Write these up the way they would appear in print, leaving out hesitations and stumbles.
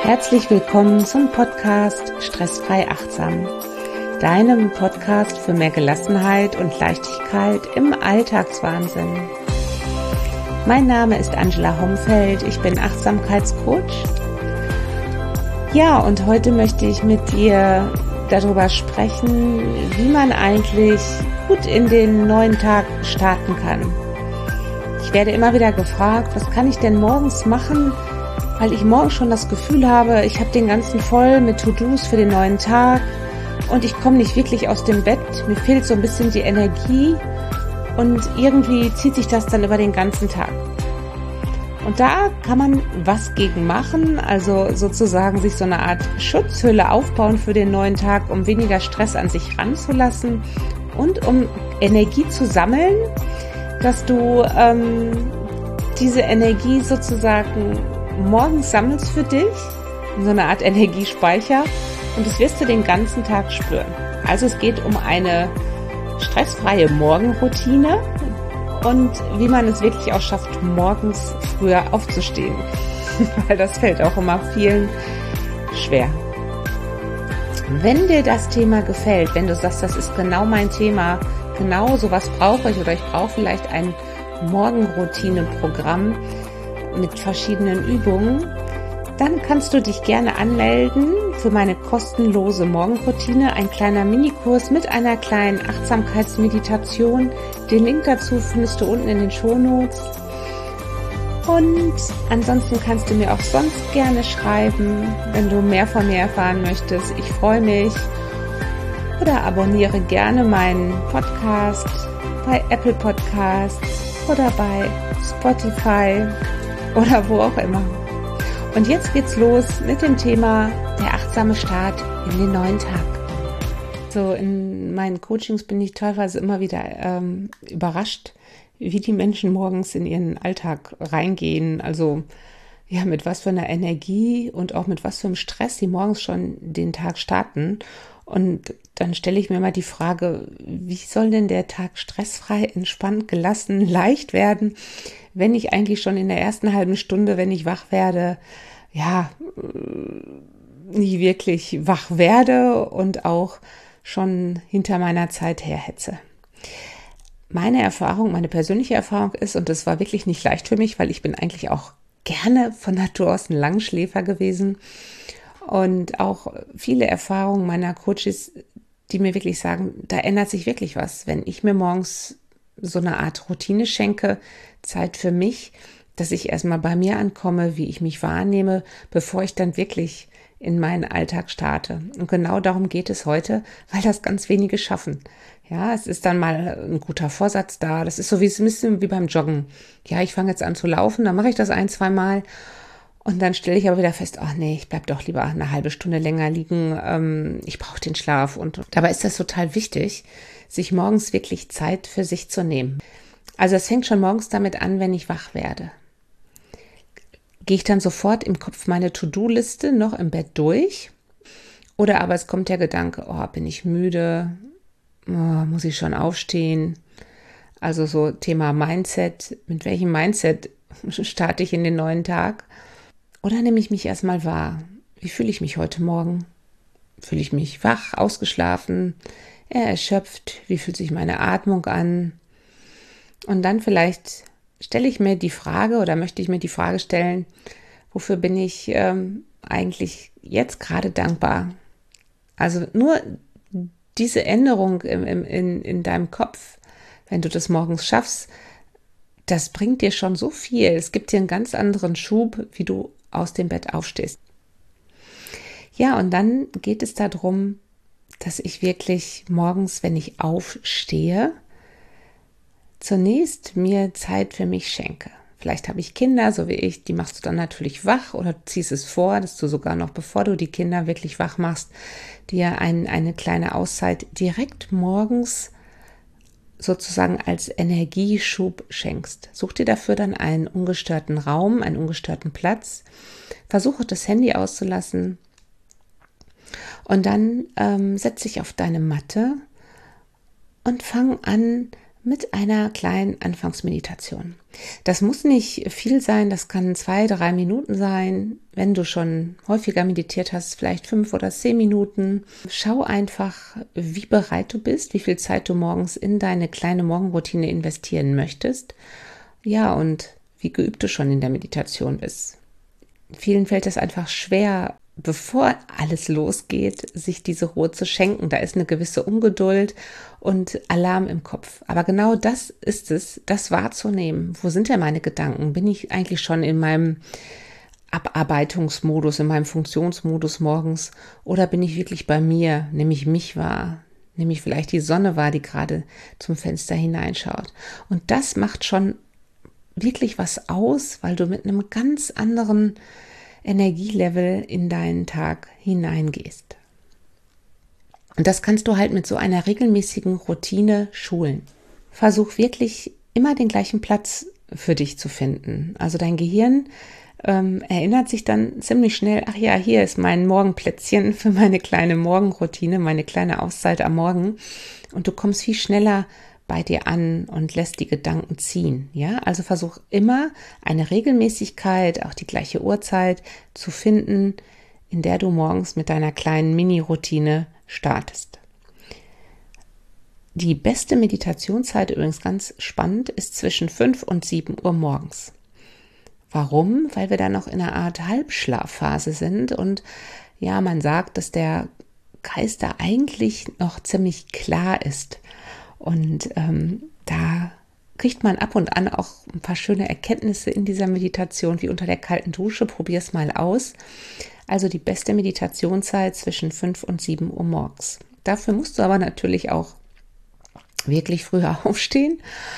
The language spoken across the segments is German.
Herzlich willkommen zum Podcast Stressfrei Achtsam, deinem Podcast für mehr Gelassenheit und Leichtigkeit im Alltagswahnsinn. Mein Name ist Angela Homfeld, ich bin Achtsamkeitscoach. Ja, und heute möchte ich mit dir darüber sprechen, wie man eigentlich gut in den neuen Tag starten kann. Ich werde immer wieder gefragt, was kann ich denn morgens machen, weil ich morgens schon das Gefühl habe, ich habe den ganzen voll mit To-Dos für den neuen Tag und ich komme nicht wirklich aus dem Bett, mir fehlt so ein bisschen die Energie und irgendwie zieht sich das dann über den ganzen Tag. Und da kann man was gegen machen, also sozusagen sich so eine Art Schutzhülle aufbauen für den neuen Tag, um weniger Stress an sich ranzulassen und um Energie zu sammeln, dass du diese Energie sozusagen morgens sammelst für dich, in so eine Art Energiespeicher, und das wirst du den ganzen Tag spüren. Also es geht um eine stressfreie Morgenroutine und wie man es wirklich auch schafft, morgens früher aufzustehen, weil das fällt auch immer vielen schwer. Wenn dir das Thema gefällt, wenn du sagst, das ist genau mein Thema, genau sowas brauche ich, oder ich brauche vielleicht ein Morgenroutine-Programm mit verschiedenen Übungen, dann kannst du dich gerne anmelden für meine kostenlose Morgenroutine, ein kleiner Minikurs mit einer kleinen Achtsamkeitsmeditation. Den Link dazu findest du unten in den Shownotes. Und ansonsten kannst du mir auch sonst gerne schreiben, wenn du mehr von mir erfahren möchtest. Ich freue mich. Oder abonniere gerne meinen Podcast bei Apple Podcasts oder bei Spotify oder wo auch immer. Und jetzt geht's los mit dem Thema der achtsame Start in den neuen Tag. So in meinen Coachings bin ich teilweise immer wieder überrascht, wie die Menschen morgens in ihren Alltag reingehen. Also ja, mit was für einer Energie und auch mit was für einem Stress sie morgens schon den Tag starten. Und dann stelle ich mir mal die Frage, wie soll denn der Tag stressfrei, entspannt, gelassen, leicht werden, wenn ich eigentlich schon in der ersten halben Stunde, wenn ich wach werde, ja, nie wirklich wach werde und auch schon hinter meiner Zeit herhetze. Meine Erfahrung, meine persönliche Erfahrung ist, und das war wirklich nicht leicht für mich, weil ich bin eigentlich auch gerne von Natur aus ein Langschläfer gewesen, und auch viele Erfahrungen meiner Coaches, die mir wirklich sagen, da ändert sich wirklich was, wenn ich mir morgens so eine Art Routine schenke, Zeit für mich, dass ich erstmal bei mir ankomme, wie ich mich wahrnehme, bevor ich dann wirklich in meinen Alltag starte. Und genau darum geht es heute, weil das ganz wenige schaffen. Ja, es ist dann mal ein guter Vorsatz da. Das ist so ein bisschen wie beim Joggen. Ja, ich fange jetzt an zu laufen, dann mache ich das 1-2 Mal. Und dann stelle ich aber wieder fest, ach nee, ich bleib doch lieber eine halbe Stunde länger liegen, ich brauche den Schlaf. Und dabei ist das total wichtig, sich morgens wirklich Zeit für sich zu nehmen. Also es fängt schon morgens damit an, wenn ich wach werde. Gehe ich dann sofort im Kopf meine To-Do-Liste noch im Bett durch? Oder aber es kommt der Gedanke, oh, bin ich müde? Oh, muss ich schon aufstehen? Also so Thema Mindset. Mit welchem Mindset starte ich in den neuen Tag? Oder nehme ich mich erstmal wahr? Wie fühle ich mich heute Morgen? Fühle ich mich wach, ausgeschlafen, eher erschöpft? Wie fühlt sich meine Atmung an? Und dann vielleicht stelle ich mir die Frage oder möchte ich mir die Frage stellen, wofür bin ich eigentlich jetzt gerade dankbar? Also nur diese Änderung in deinem Kopf, wenn du das morgens schaffst, das bringt dir schon so viel. Es gibt dir einen ganz anderen Schub, wie du aus dem Bett aufstehst. Ja, und dann geht es darum, dass ich wirklich morgens, wenn ich aufstehe, zunächst mir Zeit für mich schenke. Vielleicht habe ich Kinder, so wie ich, die machst du dann natürlich wach oder ziehst es vor, dass du sogar noch, bevor du die Kinder wirklich wach machst, dir eine kleine Auszeit direkt morgens sozusagen als Energieschub schenkst. Such dir dafür dann einen ungestörten Raum, einen ungestörten Platz. Versuche das Handy auszulassen und dann setz dich auf deine Matte und fang an, mit einer kleinen Anfangsmeditation. Das muss nicht viel sein, das kann 2, 3 Minuten sein. Wenn du schon häufiger meditiert hast, vielleicht 5 oder 10 Minuten. Schau einfach, wie bereit du bist, wie viel Zeit du morgens in deine kleine Morgenroutine investieren möchtest. Ja, und wie geübt du schon in der Meditation bist. Vielen fällt es einfach schwer, bevor alles losgeht, sich diese Ruhe zu schenken. Da ist eine gewisse Ungeduld und Alarm im Kopf. Aber genau das ist es, das wahrzunehmen. Wo sind denn meine Gedanken? Bin ich eigentlich schon in meinem Abarbeitungsmodus, in meinem Funktionsmodus morgens? Oder bin ich wirklich bei mir, nehme ich mich wahr? Nehme ich vielleicht die Sonne wahr, die gerade zum Fenster hineinschaut? Und das macht schon wirklich was aus, weil du mit einem ganz anderen Energielevel in deinen Tag hineingehst. Und das kannst du halt mit so einer regelmäßigen Routine schulen. Versuch wirklich immer den gleichen Platz für dich zu finden. Also dein Gehirn erinnert sich dann ziemlich schnell, ach ja, hier ist mein Morgenplätzchen für meine kleine Morgenroutine, meine kleine Auszeit am Morgen. Und du kommst viel schneller bei dir an und lässt die Gedanken ziehen. Ja, also versuch immer eine Regelmäßigkeit, auch die gleiche Uhrzeit zu finden, in der du morgens mit deiner kleinen Mini-Routine startest. Die beste Meditationszeit, übrigens ganz spannend, ist zwischen 5 und 7 Uhr morgens. Warum? Weil wir da noch in einer Art Halbschlafphase sind und ja, man sagt, dass der Geist da eigentlich noch ziemlich klar ist. Und da kriegt man ab und an auch ein paar schöne Erkenntnisse in dieser Meditation, wie unter der kalten Dusche. Probier es mal aus. Also die beste Meditationszeit zwischen 5 und 7 Uhr morgens. Dafür musst du aber natürlich auch wirklich früher aufstehen.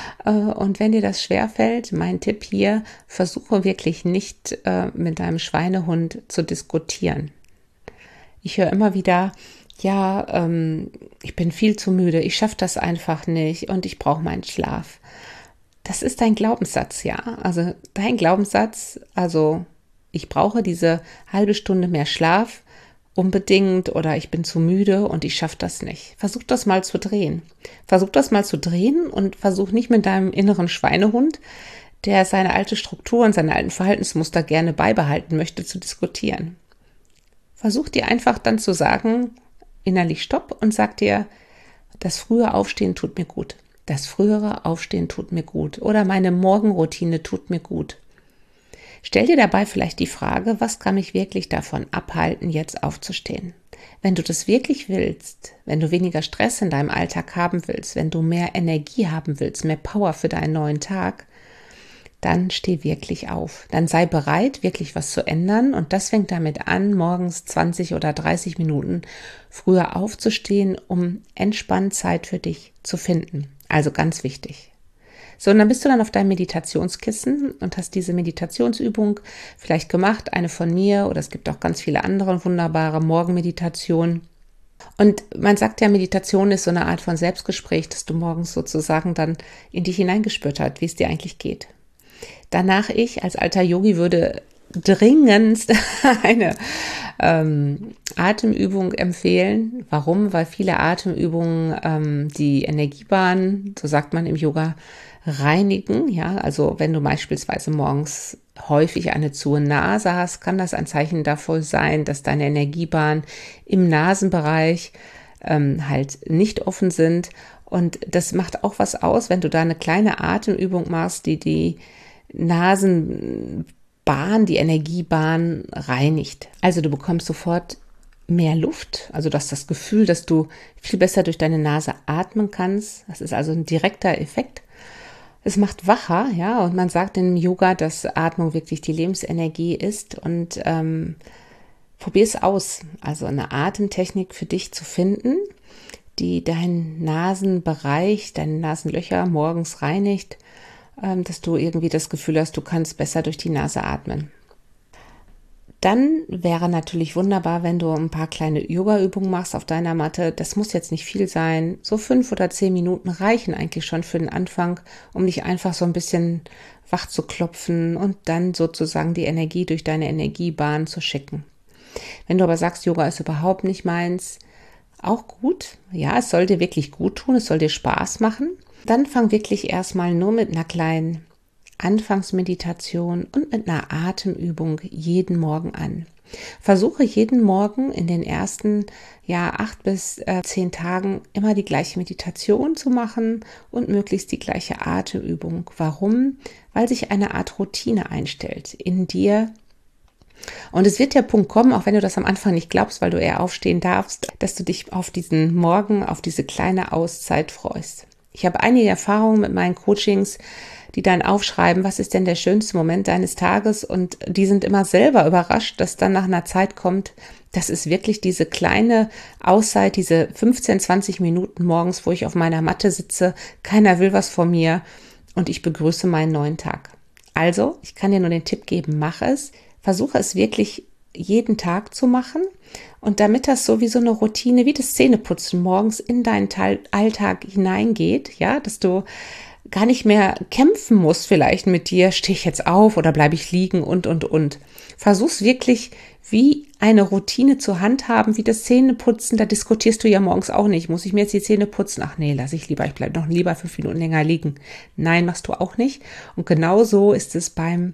Und wenn dir das schwerfällt, mein Tipp hier, versuche wirklich nicht mit deinem Schweinehund zu diskutieren. Ich höre immer wieder, ja, ich bin viel zu müde, ich schaffe das einfach nicht und ich brauche meinen Schlaf. Das ist dein Glaubenssatz, ja. Also dein Glaubenssatz, also ich brauche diese halbe Stunde mehr Schlaf unbedingt oder ich bin zu müde und ich schaffe das nicht. Versuch das mal zu drehen. Versuch das mal zu drehen und versuch nicht mit deinem inneren Schweinehund, der seine alte Struktur und seine alten Verhaltensmuster gerne beibehalten möchte, zu diskutieren. Versuch dir einfach dann zu sagen, innerlich Stopp und sag dir, das frühe Aufstehen tut mir gut. Das frühere Aufstehen tut mir gut. Oder meine Morgenroutine tut mir gut. Stell dir dabei vielleicht die Frage, was kann mich wirklich davon abhalten, jetzt aufzustehen? Wenn du das wirklich willst, wenn du weniger Stress in deinem Alltag haben willst, wenn du mehr Energie haben willst, mehr Power für deinen neuen Tag, dann steh wirklich auf. Dann sei bereit, wirklich was zu ändern. Und das fängt damit an, morgens 20 oder 30 Minuten früher aufzustehen, um entspannt Zeit für dich zu finden. Also ganz wichtig. So, und dann bist du dann auf deinem Meditationskissen und hast diese Meditationsübung vielleicht gemacht, eine von mir, oder es gibt auch ganz viele andere wunderbare Morgenmeditationen. Und man sagt ja, Meditation ist so eine Art von Selbstgespräch, dass du morgens sozusagen dann in dich hineingespürt hast, wie es dir eigentlich geht. Danach ich als alter Yogi würde dringendst eine Atemübung empfehlen. Warum? Weil viele Atemübungen die Energiebahn, so sagt man im Yoga, reinigen. Ja, also wenn du beispielsweise morgens häufig eine zu Nase hast, kann das ein Zeichen dafür sein, dass deine Energiebahnen im Nasenbereich halt nicht offen sind. Und das macht auch was aus, wenn du da eine kleine Atemübung machst, die Nasenbahn, die Energiebahn reinigt. Also du bekommst sofort mehr Luft, also du hast das Gefühl, dass du viel besser durch deine Nase atmen kannst. Das ist also ein direkter Effekt. Es macht wacher, ja, und man sagt im Yoga, dass Atmung wirklich die Lebensenergie ist und probier es aus. Also eine Atemtechnik für dich zu finden, die deinen Nasenbereich, deine Nasenlöcher morgens reinigt, dass du irgendwie das Gefühl hast, du kannst besser durch die Nase atmen. Dann wäre natürlich wunderbar, wenn du ein paar kleine Yoga-Übungen machst auf deiner Matte. Das muss jetzt nicht viel sein. So 5 oder 10 Minuten reichen eigentlich schon für den Anfang, um dich einfach so ein bisschen wach zu klopfen und dann sozusagen die Energie durch deine Energiebahn zu schicken. Wenn du aber sagst, Yoga ist überhaupt nicht meins, auch gut. Ja, es soll dir wirklich gut tun, es soll dir Spaß machen. Dann fang wirklich erstmal nur mit einer kleinen Anfangsmeditation und mit einer Atemübung jeden Morgen an. Versuche jeden Morgen in den ersten 8 bis 10 Tagen immer die gleiche Meditation zu machen und möglichst die gleiche Atemübung. Warum? Weil sich eine Art Routine einstellt in dir. Und es wird der Punkt kommen, auch wenn du das am Anfang nicht glaubst, weil du eher aufstehen darfst, dass du dich auf diesen Morgen, auf diese kleine Auszeit freust. Ich habe einige Erfahrungen mit meinen Coachings, die dann aufschreiben, was ist denn der schönste Moment deines Tages, und die sind immer selber überrascht, dass dann nach einer Zeit kommt, das ist wirklich diese kleine Auszeit, diese 15, 20 Minuten morgens, wo ich auf meiner Matte sitze, keiner will was von mir und ich begrüße meinen neuen Tag. Also, ich kann dir nur den Tipp geben, mach es, versuche es wirklich jeden Tag zu machen, und damit das so wie so eine Routine, wie das Zähneputzen morgens in deinen Alltag hineingeht, ja, dass du gar nicht mehr kämpfen musst vielleicht mit dir, stehe ich jetzt auf oder bleibe ich liegen und. Versuch's wirklich wie eine Routine zu handhaben, wie das Zähneputzen, da diskutierst du ja morgens auch nicht, muss ich mir jetzt die Zähne putzen? Ach nee, lass ich lieber, ich bleibe noch lieber 5 Minuten länger liegen. Nein, machst du auch nicht. Und genau so ist es bei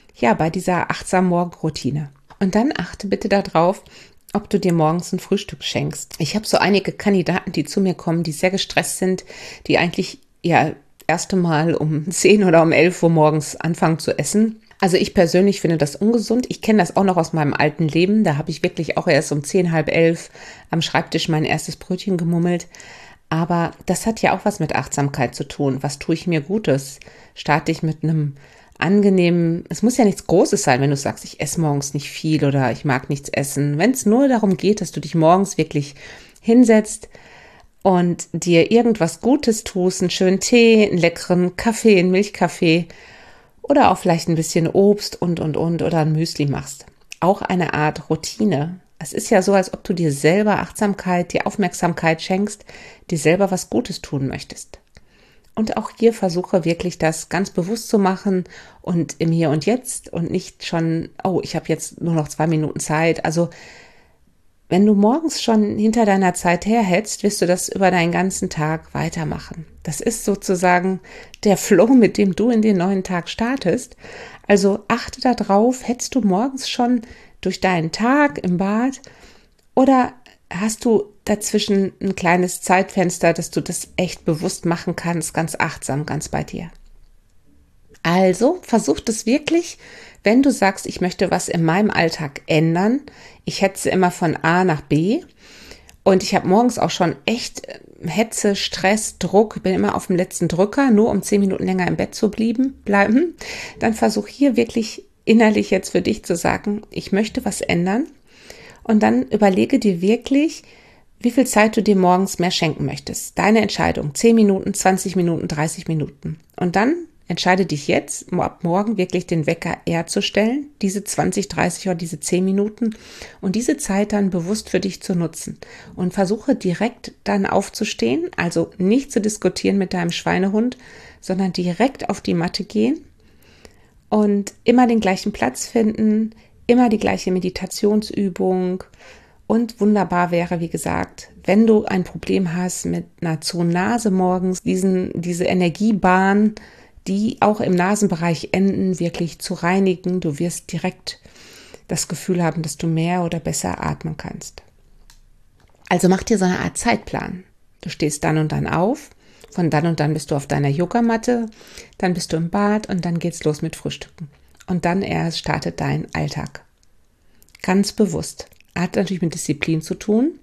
dieser achtsamen Morgenroutine. Und dann achte bitte darauf, ob du dir morgens ein Frühstück schenkst. Ich habe so einige Kandidaten, die zu mir kommen, die sehr gestresst sind, die eigentlich erste Mal um 10 oder um 11 Uhr morgens anfangen zu essen. Also ich persönlich finde das ungesund. Ich kenne das auch noch aus meinem alten Leben. Da habe ich wirklich auch erst um 10, halb 11 am Schreibtisch mein erstes Brötchen gemummelt. Aber das hat ja auch was mit Achtsamkeit zu tun. Was tue ich mir Gutes? Starte ich mit einem angenehmen, es muss ja nichts Großes sein, wenn du sagst, ich esse morgens nicht viel oder ich mag nichts essen. Wenn es nur darum geht, dass du dich morgens wirklich hinsetzt und dir irgendwas Gutes tust, einen schönen Tee, einen leckeren Kaffee, einen Milchkaffee oder auch vielleicht ein bisschen Obst und oder ein Müsli machst. Auch eine Art Routine. Es ist ja so, als ob du dir selber Achtsamkeit, dir Aufmerksamkeit schenkst, dir selber was Gutes tun möchtest. Und auch hier versuche wirklich das ganz bewusst zu machen und im Hier und Jetzt und nicht schon, ich habe jetzt nur noch 2 Minuten Zeit. Also wenn du morgens schon hinter deiner Zeit herhetzt, wirst du das über deinen ganzen Tag weitermachen. Das ist sozusagen der Flow, mit dem du in den neuen Tag startest. Also achte darauf, hetzt du morgens schon durch deinen Tag im Bad oder hast du dazwischen ein kleines Zeitfenster, dass du das echt bewusst machen kannst, ganz achtsam, ganz bei dir. Also versuch das wirklich, wenn du sagst, ich möchte was in meinem Alltag ändern. Ich hetze immer von A nach B und ich habe morgens auch schon echt Hetze, Stress, Druck, bin immer auf dem letzten Drücker, nur um 10 Minuten länger im Bett zu bleiben. Dann versuch hier wirklich innerlich jetzt für dich zu sagen, ich möchte was ändern. Und dann überlege dir wirklich, wie viel Zeit du dir morgens mehr schenken möchtest. Deine Entscheidung, 10 Minuten, 20 Minuten, 30 Minuten. Und dann entscheide dich jetzt, ab morgen wirklich den Wecker eher zu stellen, diese 20, 30 oder diese 10 Minuten und diese Zeit dann bewusst für dich zu nutzen. Und versuche direkt dann aufzustehen, also nicht zu diskutieren mit deinem Schweinehund, sondern direkt auf die Matte gehen und immer den gleichen Platz finden, immer die gleiche Meditationsübung. Und wunderbar wäre, wie gesagt, wenn du ein Problem hast mit einer Zoonase morgens, diese Energiebahn, die auch im Nasenbereich enden, wirklich zu reinigen. Du wirst direkt das Gefühl haben, dass du mehr oder besser atmen kannst. Also mach dir so eine Art Zeitplan. Du stehst dann und dann auf, von dann und dann bist du auf deiner Yogamatte, dann bist du im Bad und dann geht's los mit Frühstücken. Und dann erst startet dein Alltag. Ganz bewusst. Hat natürlich mit Disziplin zu tun.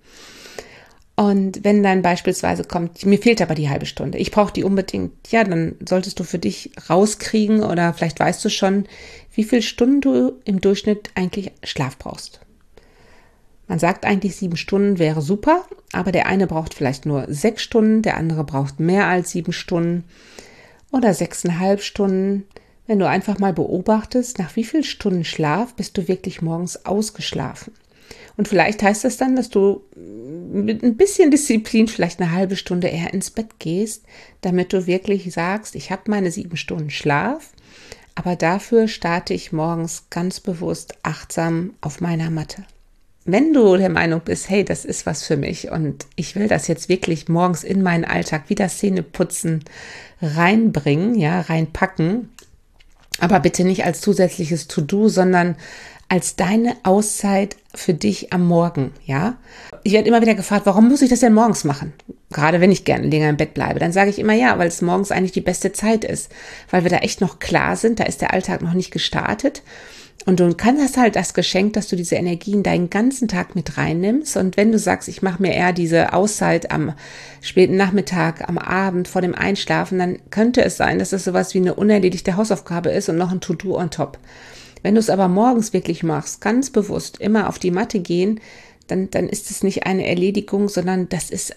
Und wenn dann beispielsweise kommt, mir fehlt aber die halbe Stunde, ich brauche die unbedingt, ja, dann solltest du für dich rauskriegen oder vielleicht weißt du schon, wie viele Stunden du im Durchschnitt eigentlich Schlaf brauchst. Man sagt eigentlich 7 Stunden wäre super, aber der eine braucht vielleicht nur 6 Stunden, der andere braucht mehr als 7 Stunden oder 6,5 Stunden. Wenn du einfach mal beobachtest, nach wie vielen Stunden Schlaf bist du wirklich morgens ausgeschlafen. Und vielleicht heißt das dann, dass du mit ein bisschen Disziplin vielleicht eine halbe Stunde eher ins Bett gehst, damit du wirklich sagst, ich habe meine 7 Stunden Schlaf, aber dafür starte ich morgens ganz bewusst achtsam auf meiner Matte. wenn du der Meinung bist, hey, das ist was für mich und ich will das jetzt wirklich morgens in meinen Alltag wie das Zähneputzen reinbringen, ja, reinpacken, aber bitte nicht als zusätzliches To-Do, sondern als deine Auszeit für dich am Morgen, ja. Ich werde immer wieder gefragt, warum muss ich das denn morgens machen? Gerade wenn ich gerne länger im Bett bleibe, dann sage ich immer ja, weil es morgens eigentlich die beste Zeit ist, weil wir da echt noch klar sind, da ist der Alltag noch nicht gestartet. Und du hast halt das Geschenk, dass du diese Energien deinen ganzen Tag mit reinnimmst. Und wenn du sagst, ich mache mir eher diese Auszeit am späten Nachmittag, am Abend vor dem Einschlafen, dann könnte es sein, dass es sowas wie eine unerledigte Hausaufgabe ist und noch ein To-Do on top. Wenn du es aber morgens wirklich machst, ganz bewusst immer auf die Matte gehen, dann ist es nicht eine Erledigung, sondern das ist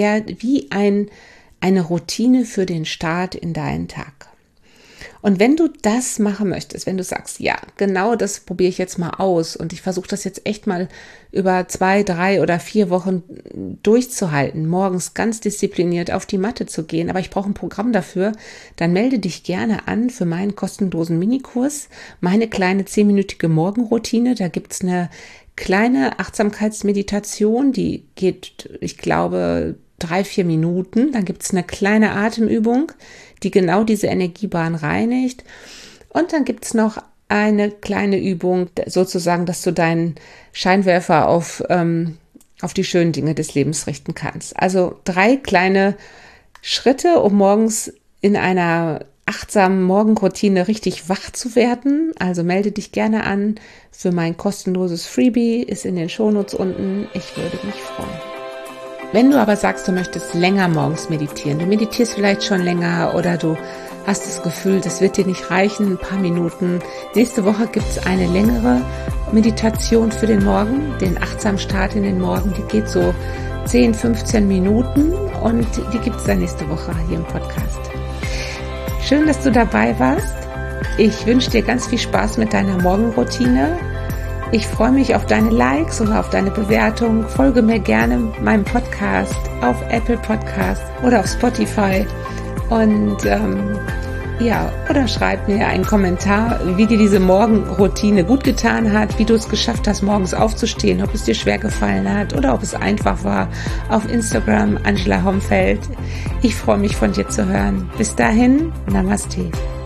wie eine Routine für den Start in deinen Tag. Und wenn du das machen möchtest, wenn du sagst, ja, genau das probiere ich jetzt mal aus und ich versuche das jetzt echt mal über 2, 3 oder 4 Wochen durchzuhalten, morgens ganz diszipliniert auf die Matte zu gehen, aber ich brauche ein Programm dafür, dann melde dich gerne an für meinen kostenlosen Minikurs, meine kleine 10-minütige Morgenroutine. Da gibt's eine kleine Achtsamkeitsmeditation, die geht, ich glaube, 3-4 Minuten. Dann gibt's eine kleine Atemübung, die genau diese Energiebahn reinigt. Und dann gibt's noch eine kleine Übung, sozusagen, dass du deinen Scheinwerfer auf die schönen Dinge des Lebens richten kannst. Also 3 kleine Schritte, um morgens in einer achtsamen Morgenroutine richtig wach zu werden. Also melde dich gerne an für mein kostenloses Freebie, ist in den Shownotes unten. Ich würde mich freuen. Wenn du aber sagst, du möchtest länger morgens meditieren, du meditierst vielleicht schon länger oder du hast das Gefühl, das wird dir nicht reichen, ein paar Minuten. Nächste Woche gibt es eine längere Meditation für den Morgen, den achtsamen Start in den Morgen. Die geht so 10, 15 Minuten und die gibt es dann nächste Woche hier im Podcast. Schön, dass du dabei warst. Ich wünsche dir ganz viel Spaß mit deiner Morgenroutine. Ich freue mich auf deine Likes oder auf deine Bewertung. Folge mir gerne meinem Podcast auf Apple Podcast oder auf Spotify. Und oder schreib mir einen Kommentar, wie dir diese Morgenroutine gut getan hat, wie du es geschafft hast, morgens aufzustehen, ob es dir schwer gefallen hat oder ob es einfach war. Auf Instagram, Angela Homfeld. Ich freue mich, von dir zu hören. Bis dahin, Namaste.